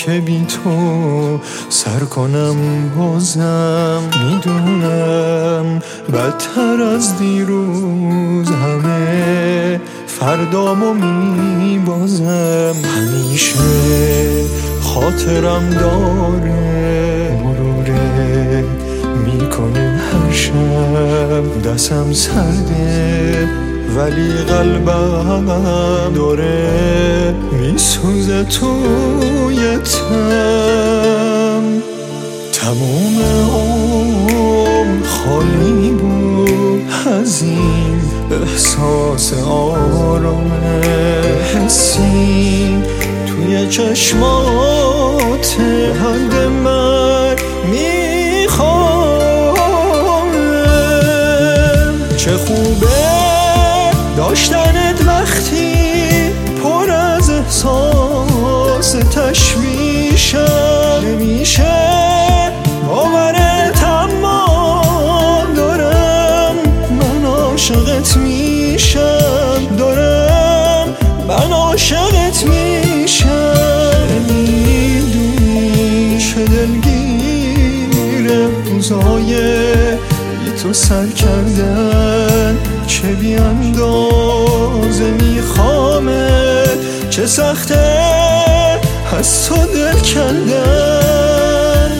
که بی تو سر کنم بازم. میدونم بدتر از دیروز همه فردامو میبازم. همیشه خاطرم داره مروره میکنه هر شب. دستم سرده ولی قلبم داره میسوزه توی تم. تموم عمر خالی بود از این احساس آرام حسی توی چشمات حد من میخوام. چه خوبه داشتنت وقتی پر از احساس تشویشم. نمیشه باورت اما دارم من عاشقت میشم. دارم من عاشقت میشم. نمیدونی چه دلگیره روزای بی تو سر کردن. چه بی اندازه میخوامت، چه سخته از تو دل کندن.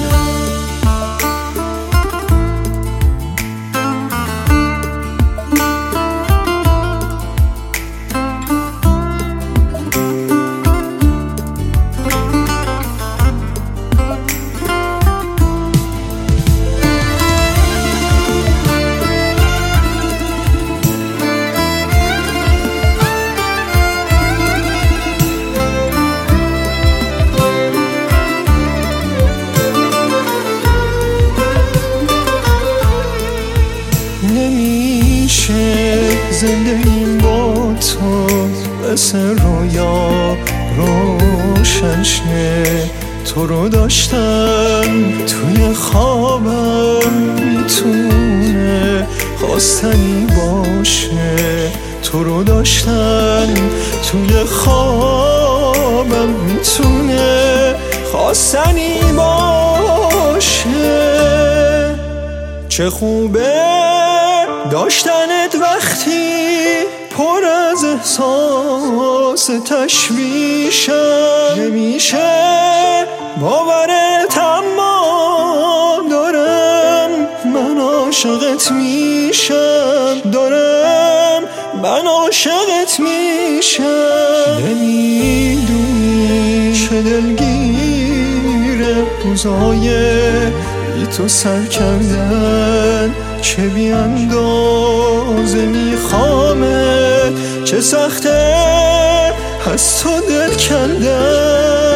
نمیشه زندگیم با تو مثل رویا روشن شه. تو رو داشتن توی خوابم میتونه خواستنی باشه. تو رو داشتن توی خوابم میتونه خواستنی باشه. چه خوبه داشتنت وقتی پر از احساس تشویشم. نمیشه باورت اما دارم من عاشقت میشم. دارم من عاشقت میشم. نمیدونی چه دلگیره روزای بی تو سر کردن. چه بی اندازه میخوامت، چه سخته از تو دل کندن.